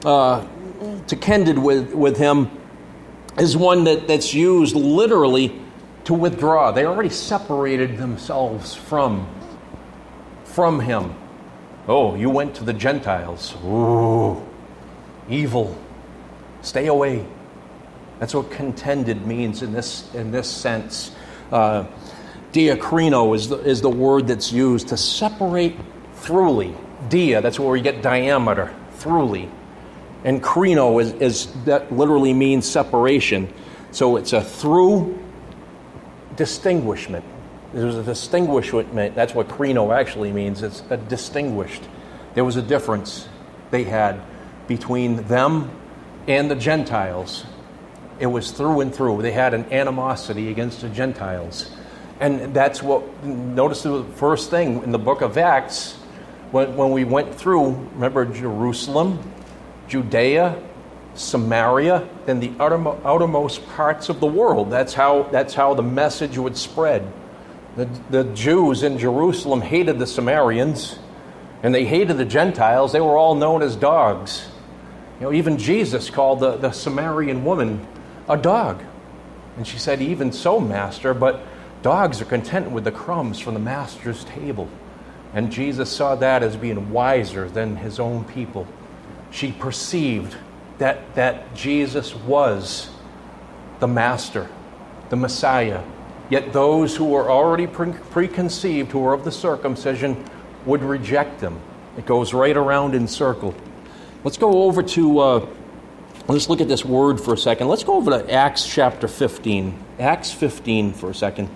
with him, is one that's used literally to withdraw. They already separated themselves from him. Oh, you went to the Gentiles. Ooh, evil. Stay away. That's what contended means in this sense. Diakrino is the word that's used to separate throughly. Dia, that's where we get diameter, throughly. And krino is that literally means separation. So it's a through distinguishment. There was a distinguishment. That's what krino actually means. It's a distinguished. There was a difference they had between them and the Gentiles. It was through and through. They had an animosity against the Gentiles. And that's what, notice the first thing in the book of Acts, when we went through, remember Jerusalem, Judea, Samaria, and the outermost parts of the world. That's how the message would spread. The Jews in Jerusalem hated the Samaritans, and they hated the Gentiles. They were all known as dogs. Even Jesus called the Samaritan woman a dog. And she said, "Even so, Master, but dogs are content with the crumbs from the Master's table." And Jesus saw that as being wiser than his own people. She perceived that Jesus was the Master, the Messiah. Yet those who were already preconceived, who were of the circumcision, would reject them. It goes right around in circle. Let's go over to, let's look at this word for a second. Let's go over to Acts chapter 15. Acts 15 for a second.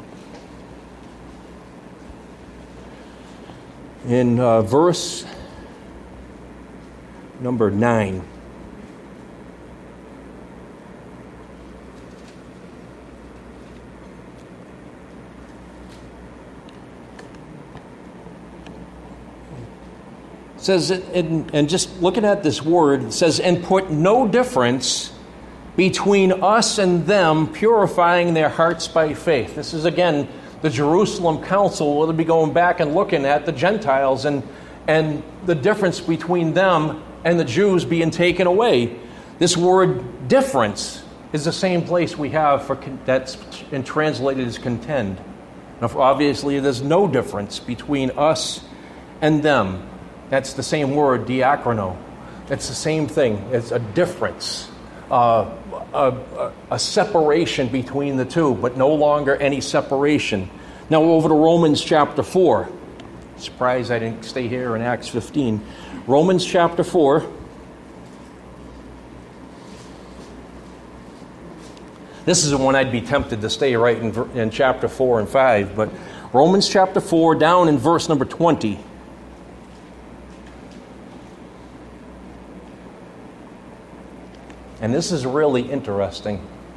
In verse number 9. It says, and just looking at this word, it says, "And put no difference between us and them, purifying their hearts by faith." This is, again, the Jerusalem Council will be going back and looking at the Gentiles and the difference between them and the Jews being taken away. This word difference is the same place we have for that's been translated as contend. Now, obviously, there's no difference between us and them. That's the same word, diakono. It's the same thing. It's a difference, a separation between the two, but no longer any separation. Now over to Romans chapter 4. Surprised I didn't stay here in Acts 15. Romans chapter 4. This is the one I'd be tempted to stay right in chapter 4 and 5, but Romans chapter 4, down in verse number 20. And this is really interesting.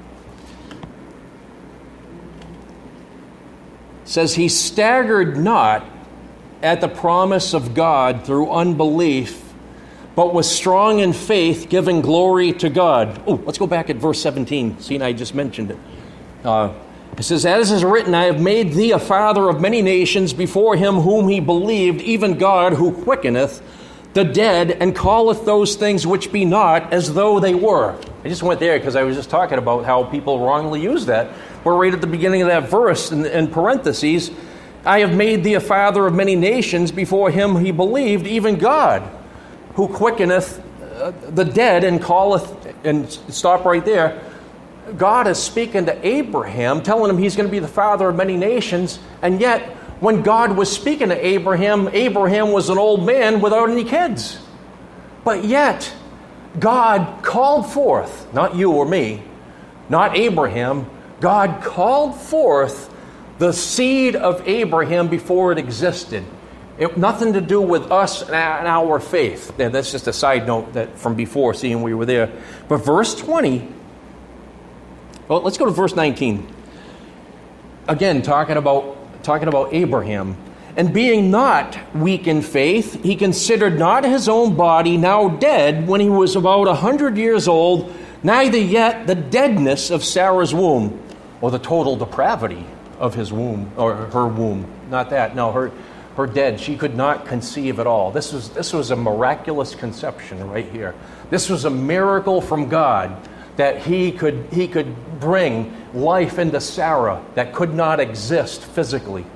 It says, "He staggered not at the promise of God through unbelief, but was strong in faith, giving glory to God." Oh, let's go back at verse 17. See, I just mentioned it. It says, "As is written, I have made thee a father of many nations before him whom he believed, even God who quickeneth the dead, and calleth those things which be not as though they were." I just went there because I was just talking about how people wrongly use that. We're right at the beginning of that verse in parentheses. "I have made thee a father of many nations before him he believed, even God, who quickeneth the dead and calleth," and stop right there. God is speaking to Abraham, telling him he's going to be the father of many nations, and yet when God was speaking to Abraham, Abraham was an old man without any kids. But yet, God called forth, not you or me, not Abraham, God called forth the seed of Abraham before it existed. Nothing to do with us and our faith. And that's just a side note that from before, seeing we were there. But verse 20, well, let's go to verse 19. Again, talking about Abraham. "And being not weak in faith, he considered not his own body now dead when he was about 100 years old, neither yet the deadness of Sarah's womb," or the total depravity of his womb, or her womb. Not that. No, her dead. She could not conceive at all. This was a miraculous conception right here. This was a miracle from God that he could bring life into Sarah that could not exist physically.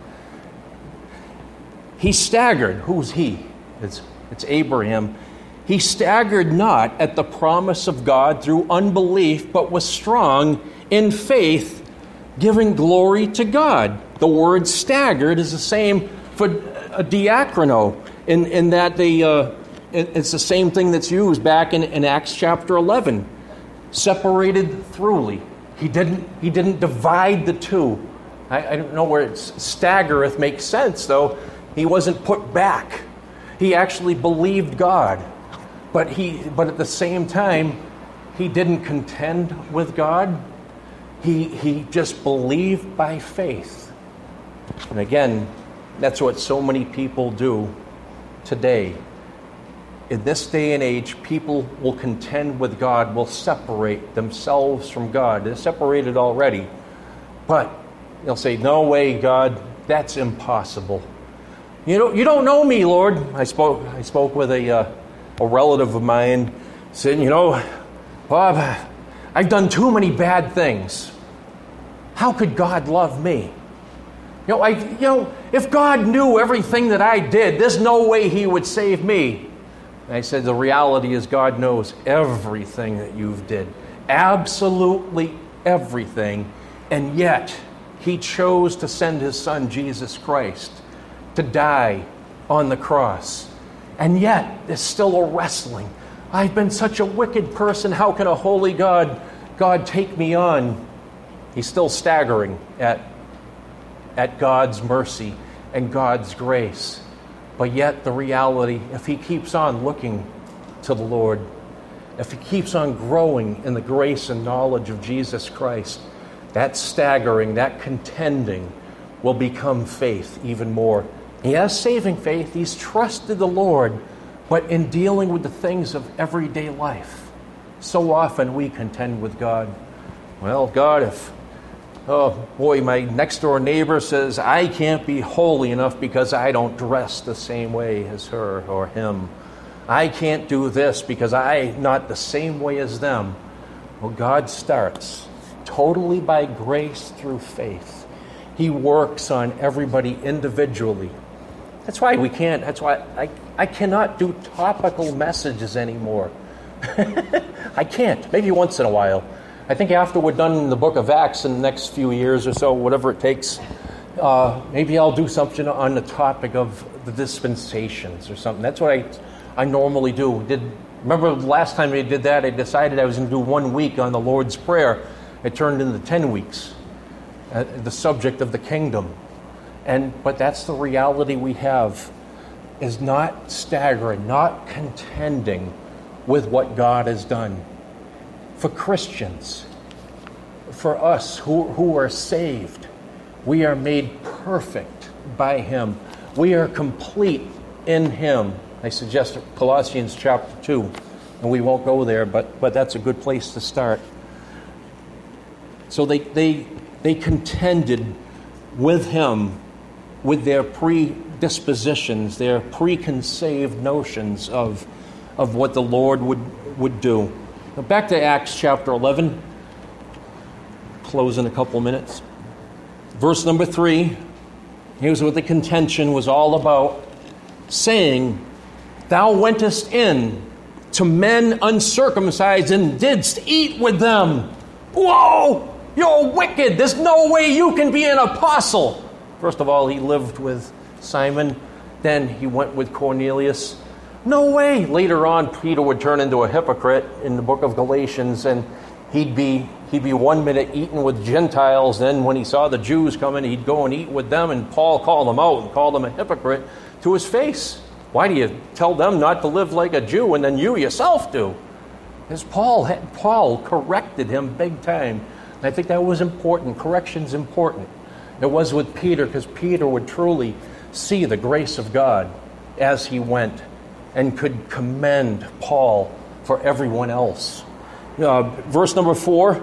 He staggered. Who's he? It's Abraham. "He staggered not at the promise of God through unbelief, but was strong in faith, giving glory to God." The word staggered is the same for a diakono, in that it's the same thing that's used back in Acts chapter 11. Separated throughly. He didn't divide the two. I don't know where it's staggereth makes sense, though. He wasn't put back. He actually believed God. But at the same time, he didn't contend with God. He just believed by faith. And again, that's what so many people do today. In this day and age, people will contend with God, will separate themselves from God. They're separated already. But they'll say, no way, God, that's impossible. You don't know me, Lord. I spoke with a relative of mine, said, Bob, I've done too many bad things. How could God love me? If God knew everything that I did, there's no way he would save me. And I said, the reality is God knows everything that you've did. Absolutely everything. And yet, he chose to send his son, Jesus Christ, to die on the cross. And yet, there's still a wrestling. I've been such a wicked person. How can a holy God take me on? He's still staggering at God's mercy and God's grace. But yet the reality, if he keeps on looking to the Lord, if he keeps on growing in the grace and knowledge of Jesus Christ, that staggering, that contending will become faith even more. He has saving faith. He's trusted the Lord, but in dealing with the things of everyday life, so often we contend with God. Well, God, my next door neighbor says I can't be holy enough because I don't dress the same way as her or him. I can't do this because I'm not the same way as them. Well, God starts totally by grace through faith. He works on everybody individually. That's why I cannot do topical messages anymore. I can't. Maybe once in a while. I think after we're done in the book of Acts in the next few years or so, whatever it takes, maybe I'll do something on the topic of the dispensations or something. That's what I normally do. Remember the last time I did that, I decided I was going to do 1 week on the Lord's Prayer. It turned into 10 weeks, the subject of the kingdom. But that's the reality we have, is not staggering, not contending with what God has done. For Christians, for us who are saved, we are made perfect by him. We are complete in him. I suggest Colossians chapter 2, and we won't go there, but that's a good place to start. So they contended with him, with their predispositions, their preconceived notions of what the Lord would do. Now back to Acts chapter 11. Close in a couple minutes. Verse number 3. Here's what the contention was all about. Saying, thou wentest in to men uncircumcised and didst eat with them. Whoa! You're wicked. There's no way you can be an apostle. First of all, he lived with Simon. Then he went with Cornelius. No way. Later on, Peter would turn into a hypocrite in the book of Galatians, and he'd be 1 minute eating with Gentiles. Then when he saw the Jews coming, he'd go and eat with them, and Paul called him out and called him a hypocrite to his face. Why do you tell them not to live like a Jew and then you yourself do? Because Paul corrected him big time. And I think that was important. Correction's important. It was with Peter, because Peter would truly see the grace of God as he went and could commend Paul for everyone else. Verse number 4.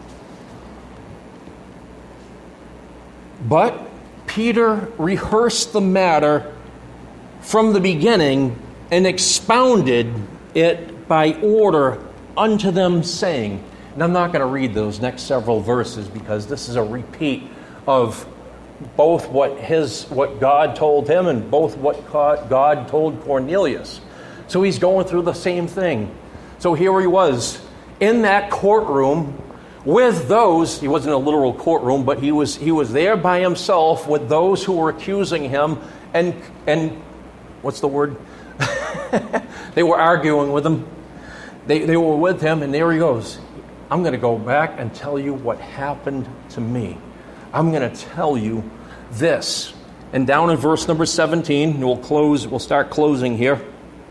But Peter rehearsed the matter from the beginning and expounded it by order unto them, saying, and I'm not going to read those next several verses because this is a repeat of both what God told him and both what God told Cornelius. So he's going through the same thing. So here he was in that courtroom with those. He wasn't a literal courtroom, but he was there by himself with those who were accusing him and what's the word? They were arguing with him. They were with him, and there he goes. I'm going to go back and tell you what happened to me. I'm going to tell you this. And down in verse number 17, we'll start closing here.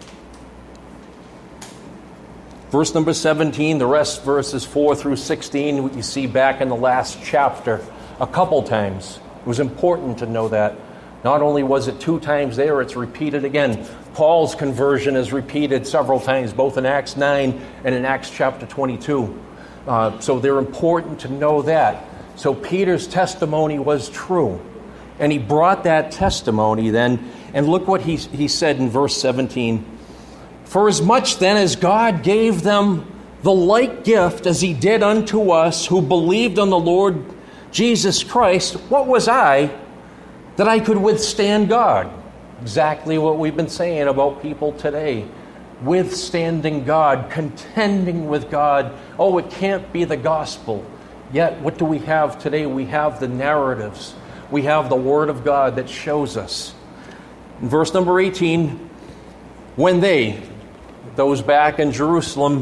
Verse number 17, the rest verses 4 through 16, what you see back in the last chapter a couple times. It was important to know that. Not only was it 2 times there, it's repeated again. Paul's conversion is repeated several times, both in Acts 9 and in Acts chapter 22. So they're important to know that. So Peter's testimony was true. And he brought that testimony then, and look what he said in verse 17. For as much then as God gave them the like gift as he did unto us who believed on the Lord Jesus Christ, what was I that I could withstand God? Exactly what we've been saying about people today. Withstanding God, contending with God. Oh, it can't be the gospel. Yet, what do we have today? We have the narratives. We have the Word of God that shows us. In verse number 18, when those back in Jerusalem,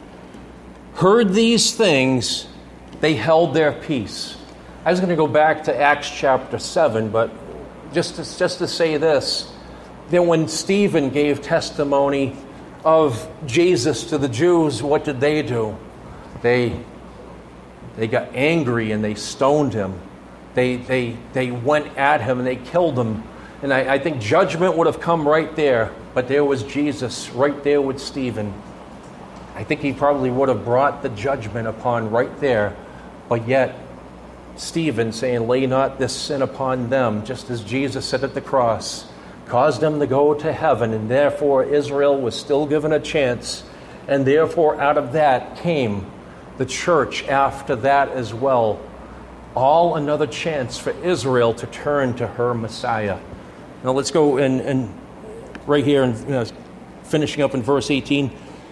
heard these things, they held their peace. I was going to go back to Acts chapter 7, but just to say this, that when Stephen gave testimony of Jesus to the Jews, what did they do? They got angry and they stoned him. They went at him and they killed him. And I think judgment would have come right there, but there was Jesus right there with Stephen. I think he probably would have brought the judgment upon right there, but yet Stephen saying, lay not this sin upon them, just as Jesus said at the cross, caused them to go to heaven, and therefore Israel was still given a chance, and therefore out of that came the church after that as well. All another chance for Israel to turn to her Messiah. Now let's go and right here and finishing up in verse 18.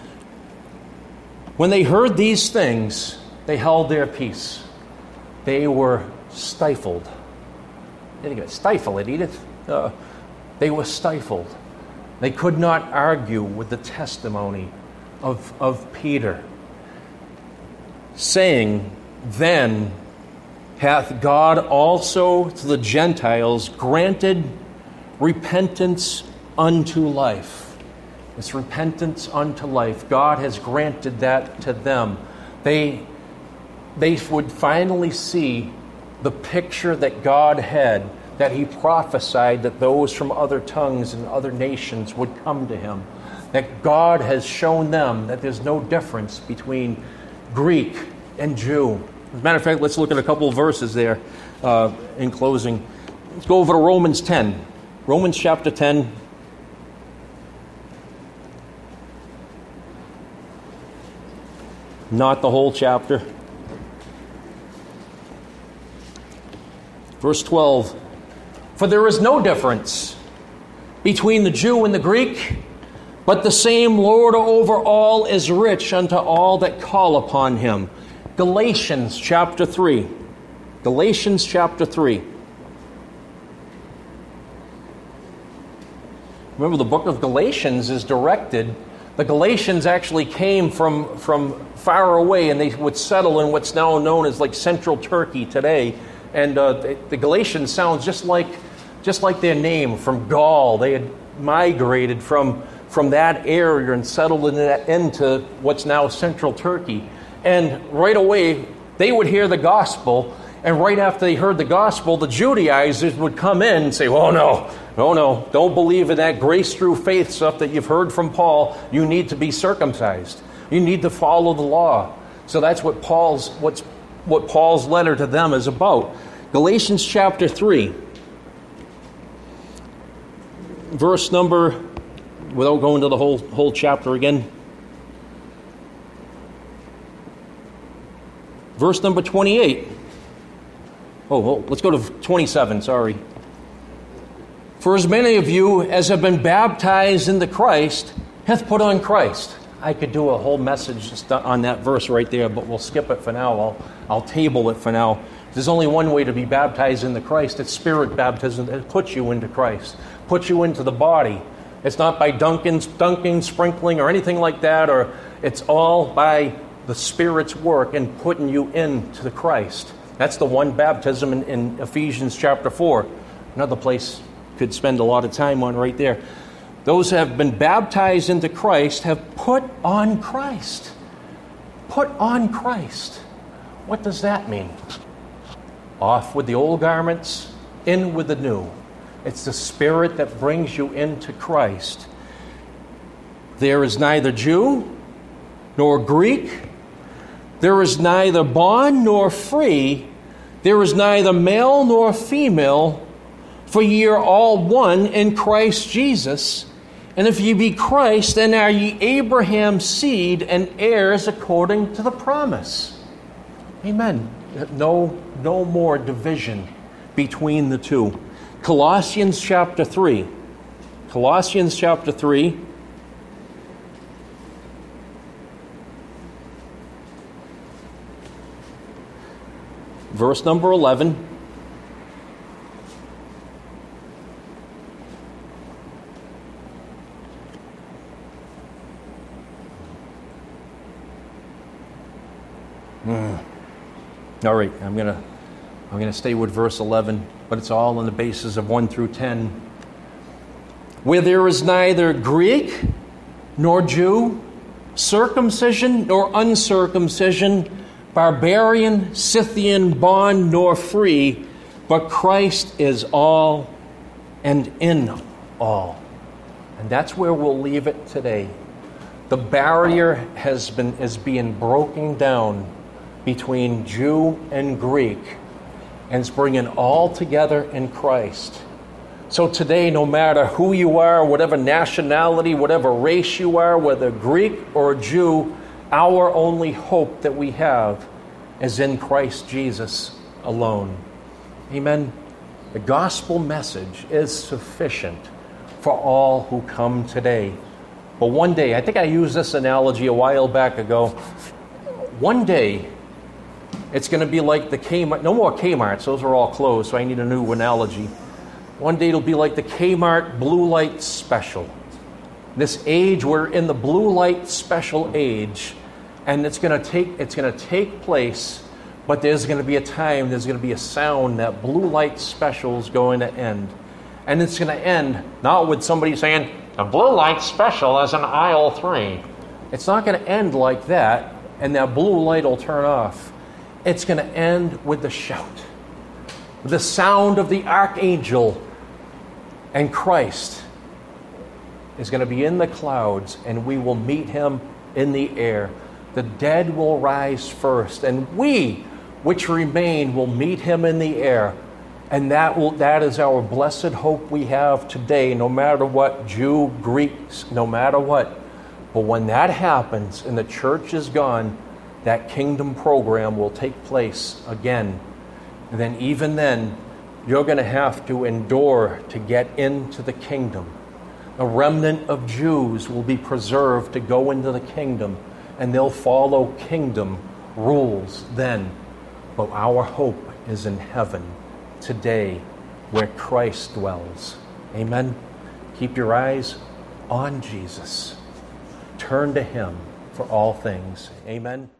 When they heard these things, they held their peace. They were stifled. They didn't stifle it, Edith. They were stifled. They could not argue with the testimony of Peter, saying, then hath God also to the Gentiles granted repentance unto life. It's repentance unto life. God has granted that to them. They would finally see the picture that God had, that he prophesied that those from other tongues and other nations would come to him. That God has shown them that there's no difference between Greek and Jew. As a matter of fact, let's look at a couple of verses there in closing. Let's go over to Romans 10. Romans chapter 10. Not the whole chapter. Verse 12. For there is no difference between the Jew and the Greek, but the same Lord over all is rich unto all that call upon him. Galatians chapter 3. Galatians chapter 3. Remember, the book of Galatians is directed. The Galatians actually came from far away, and they would settle in what's now known as like central Turkey today. And the Galatians sounds just like their name, from Gaul. They had migrated from that area and settled into what's now central Turkey. And right away, they would hear the gospel. And right after they heard the gospel, the Judaizers would come in and say, oh no, don't believe in that grace through faith stuff that you've heard from Paul. You need to be circumcised. You need to follow the law. So that's what Paul's letter to them is about. Galatians chapter 3, verse number, without going to the whole chapter again, verse number 28. Let's go to 27, sorry. For as many of you as have been baptized into Christ hath put on Christ. I could do a whole message just on that verse right there, but we'll skip it for now. I'll table it for now. There's only one way to be baptized into Christ. It's spirit baptism that puts you into Christ, puts you into the body. It's not by dunking, sprinkling, or anything like that, or it's all by the Spirit's work and putting you into the Christ. That's the one baptism in Ephesians chapter 4. Another place could spend a lot of time on right there. Those who have been baptized into Christ have put on Christ. Put on Christ. What does that mean? Off with the old garments, in with the new. It's the Spirit that brings you into Christ. There is neither Jew nor Greek. There is neither bond nor free. There is neither male nor female. For ye are all one in Christ Jesus. And if ye be Christ, then are ye Abraham's seed and heirs according to the promise. Amen. No more division between the two. Colossians chapter 3. Colossians chapter 3. Verse number 11. All right, I'm gonna stay with verse 11, but it's all on the basis of 1 through 10. Where there is neither Greek nor Jew, circumcision nor uncircumcision, barbarian, Scythian, bond nor free, but Christ is all and in all. And that's where we'll leave it today. The barrier is being broken down between Jew and Greek, and it's bringing all together in Christ. So today, no matter who you are, whatever nationality, whatever race you are, whether Greek or Jew, our only hope that we have is in Christ Jesus alone. Amen. The gospel message is sufficient for all who come today. But one day, I think I used this analogy a while back ago, one day, it's going to be like the Kmart. No more Kmarts. Those are all closed, so I need a new analogy. One day it'll be like the Kmart Blue Light Special. This age, we're in the blue light special age, and it's going to take place, but there's going to be a time, there's going to be a sound that blue light special is going to end. And it's going to end not with somebody saying, the blue light special is in aisle 3. It's not going to end like that, and that blue light will turn off. It's going to end with the shout, the sound of the archangel, and Christ is going to be in the clouds, and we will meet him in the air. The dead will rise first, and we, which remain, will meet him in the air. And that is our blessed hope we have today, no matter what, Jew, Greeks, no matter what. But when that happens and the church is gone, that kingdom program will take place again. And then even then, you're going to have to endure to get into the kingdom. A remnant of Jews will be preserved to go into the kingdom, and they'll follow kingdom rules then. But our hope is in heaven today, where Christ dwells. Amen. Keep your eyes on Jesus. Turn to him for all things. Amen.